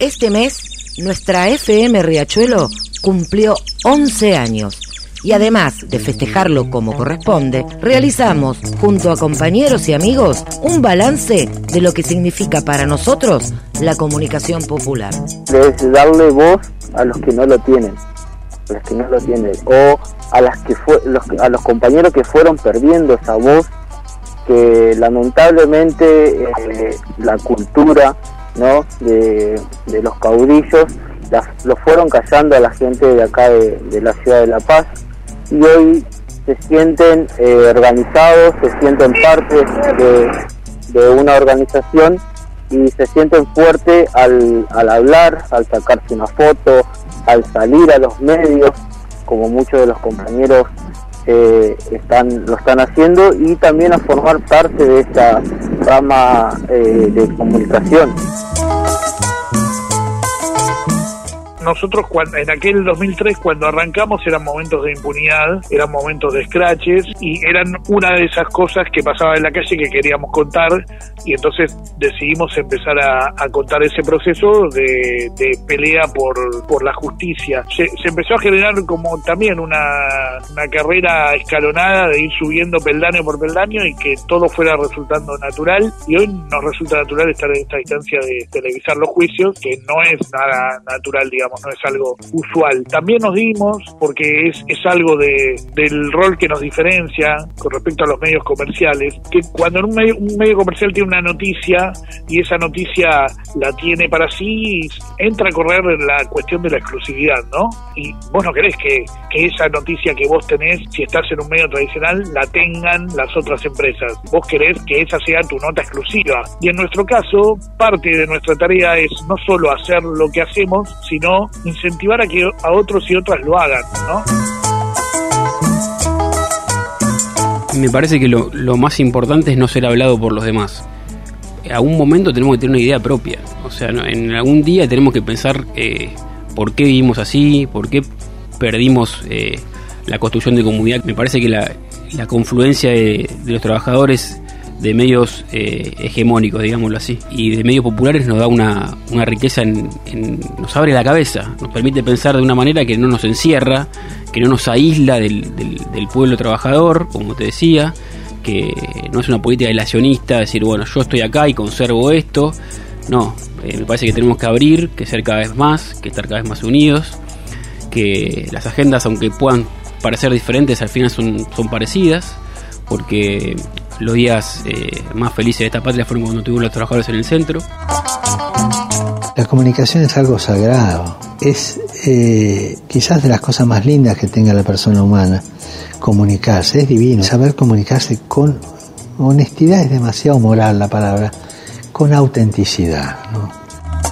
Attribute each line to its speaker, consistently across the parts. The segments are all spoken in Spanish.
Speaker 1: Este mes, nuestra FM Riachuelo cumplió 11 años. Y además de festejarlo como corresponde, realizamos, junto a compañeros y amigos, un balance de lo que significa para nosotros la comunicación popular.
Speaker 2: Es darle voz a los que no lo tienen, o a los compañeros que fueron perdiendo esa voz, que lamentablemente la cultura, ¿no?, de los caudillos lo fueron callando a la gente de acá de la ciudad de La Paz, y hoy se sienten organizados, se sienten parte de una organización y se sienten fuertes al hablar, al sacarse una foto, al salir a los medios, como muchos de los compañeros lo están haciendo, y también a formar parte de esta rama de comunicación.
Speaker 3: Nosotros en aquel 2003, cuando arrancamos, eran momentos de impunidad, eran momentos de scratches, y eran una de esas cosas que pasaba en la calle que queríamos contar, y entonces decidimos empezar a contar ese proceso de pelea por la justicia. Se empezó a generar como también una carrera escalonada de ir subiendo peldaño por peldaño y que todo fuera resultando natural, y hoy nos resulta natural estar en esta instancia de televisar los juicios, que no es nada natural, digamos, no es algo usual. También nos dimos, porque es algo del rol que nos diferencia con respecto a los medios comerciales, que cuando un medio comercial tiene una noticia y esa noticia la tiene para sí, entra a correr la cuestión de la exclusividad, ¿no? Y vos no querés que esa noticia que vos tenés, si estás en un medio tradicional, la tengan las otras empresas. Vos querés que esa sea tu nota exclusiva. Y en nuestro caso, parte de nuestra tarea es no solo hacer lo que hacemos, sino incentivar a que a otros y otras lo hagan, ¿no?
Speaker 4: Me parece que lo más importante es no ser hablado por los demás. A un momento tenemos que tener una idea propia. O sea, en algún día tenemos que pensar por qué vivimos así, por qué perdimos la construcción de comunidad. Me parece que la confluencia de los trabajadores de medios hegemónicos, digámoslo así, y de medios populares nos da una riqueza, nos abre la cabeza, nos permite pensar de una manera que no nos encierra, que no nos aísla del pueblo trabajador, como te decía, que no es una política aislacionista, decir, bueno, yo estoy acá y conservo esto. No, me parece que tenemos que abrir, que ser cada vez más, que estar cada vez más unidos, que las agendas, aunque puedan parecer diferentes, al final son parecidas, porque los días más felices de esta patria fueron cuando tuvimos los trabajadores en el centro.
Speaker 5: La comunicación es algo sagrado, es quizás de las cosas más lindas que tenga la persona humana. Comunicarse es divino, saber comunicarse con honestidad es demasiado moral la palabra, con autenticidad, ¿no?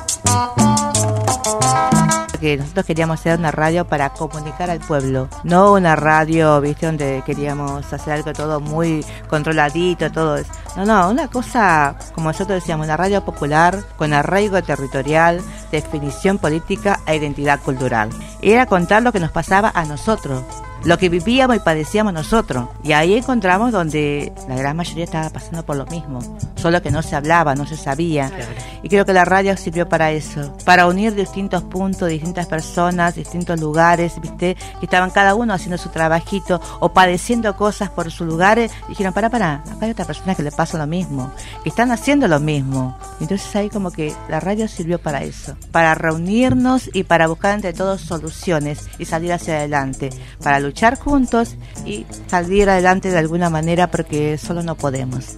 Speaker 6: Que nosotros queríamos hacer una radio para comunicar al pueblo, no una radio, viste, donde queríamos hacer algo todo muy controladito, todo eso. No, una cosa, como nosotros decíamos, una radio popular con arraigo territorial, definición política e identidad cultural. Era contar lo que nos pasaba a nosotros, lo que vivíamos y padecíamos nosotros, y ahí encontramos donde la gran mayoría estaba pasando por lo mismo, solo que no se hablaba, no se sabía. Claro. Y creo que la radio sirvió para eso, para unir distintos puntos, distintas personas, distintos lugares, viste, que estaban cada uno haciendo su trabajito o padeciendo cosas por sus lugares. Dijeron, acá hay otra persona que le pasa lo mismo, que están haciendo lo mismo. Entonces ahí como que la radio sirvió para eso, para reunirnos y para buscar entre todos soluciones y salir hacia adelante, para luchar juntos y salir adelante de alguna manera, porque solo no podemos.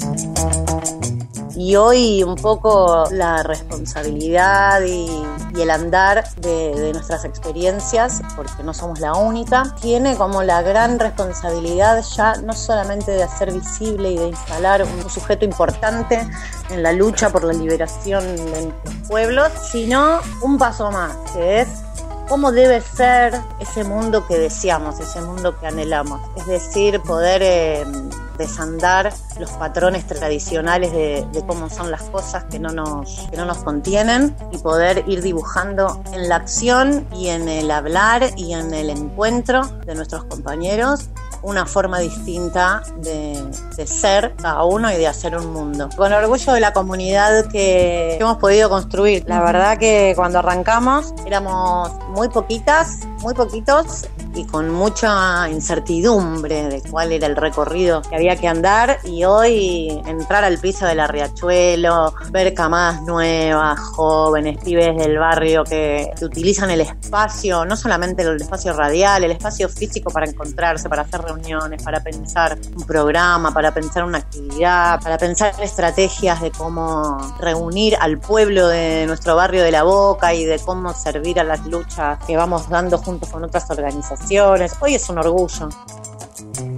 Speaker 7: Y hoy un poco la responsabilidad y el andar de nuestras experiencias, porque no somos la única, tiene como la gran responsabilidad ya no solamente de hacer visible y de instalar un sujeto importante en la lucha por la liberación de nuestros pueblos, sino un paso más, que es cómo debe ser ese mundo que deseamos, ese mundo que anhelamos. Es decir, poder desandar los patrones tradicionales de cómo son las cosas que no nos contienen, y poder ir dibujando en la acción y en el hablar y en el encuentro de nuestros compañeros una forma distinta de ser cada uno y de hacer un mundo. Con orgullo de la comunidad que hemos podido construir. La verdad que cuando arrancamos éramos muy poquitos y con mucha incertidumbre de cuál era el recorrido que había que andar, y hoy entrar al piso de la Riachuelo, ver camadas nuevas, jóvenes, pibes del barrio que utilizan el espacio, no solamente el espacio radial, el espacio físico para encontrarse, para hacer reuniones, para pensar un programa, para pensar una actividad, para pensar estrategias de cómo reunir al pueblo de nuestro barrio de La Boca y de cómo servir a las luchas que vamos dando juntos con otras organizaciones. Hoy es un orgullo.